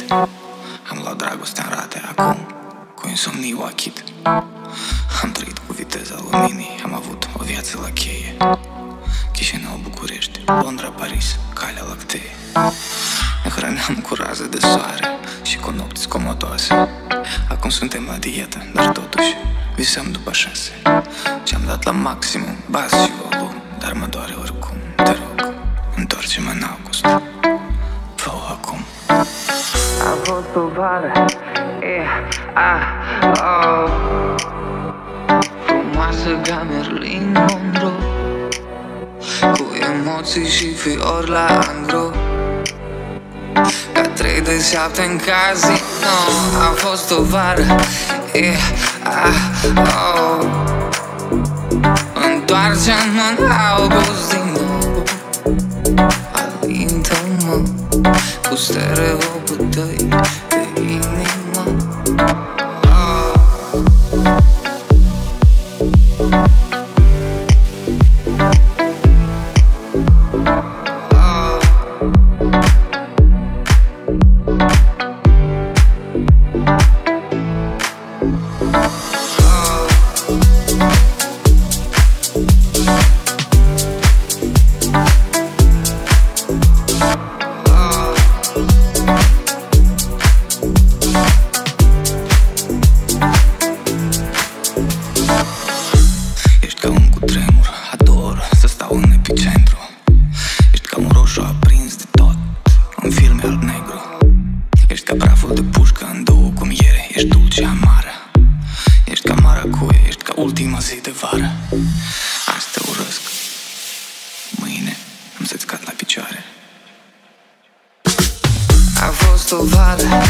Am luat dragostea în rate, acum cu insomnii o achit. Am trăit cu viteza luminii, am avut o viață la cheie. Chișinău, București, Londra, Paris, Calea Lactee. Ne hrăneam cu raze de soare și cu nopți scomotoase. Acum suntem la dietă, dar totuși visăm după 6. Ce-am dat la maximum, bas și volum, dar mă doare oricum. Te rog, întoarce-mă în august. Fă-o acum. A fost o vară, frumoasă ca Marilyn Monroe, cu emoții și fiori la angro, ca 3 de 7 în casino. A fost o vară, întoarce-mă în august din nou. Alintă-mă cu stereopul tăi de inimă. Ești ca un cutremur, ador să stau în epicentru. Ești ca un roșu aprins de tot, în filme alb-negru. Ești ca praful de pușcă în două cu miere. Ești dulce amară, ești ca maracuie, ești ca ultima zi de vară. Azi te urăsc, mâine am să-ți cad la picioare. A fost o vară,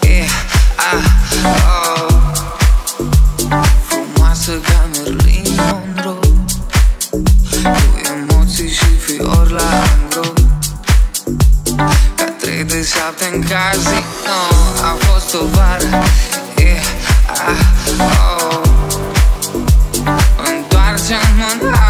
frumoasă ca Marilyn Monroe, cu emoții și fiori la angro, ca 3 de 7 în casino. A fost o vară, întoarce-mă în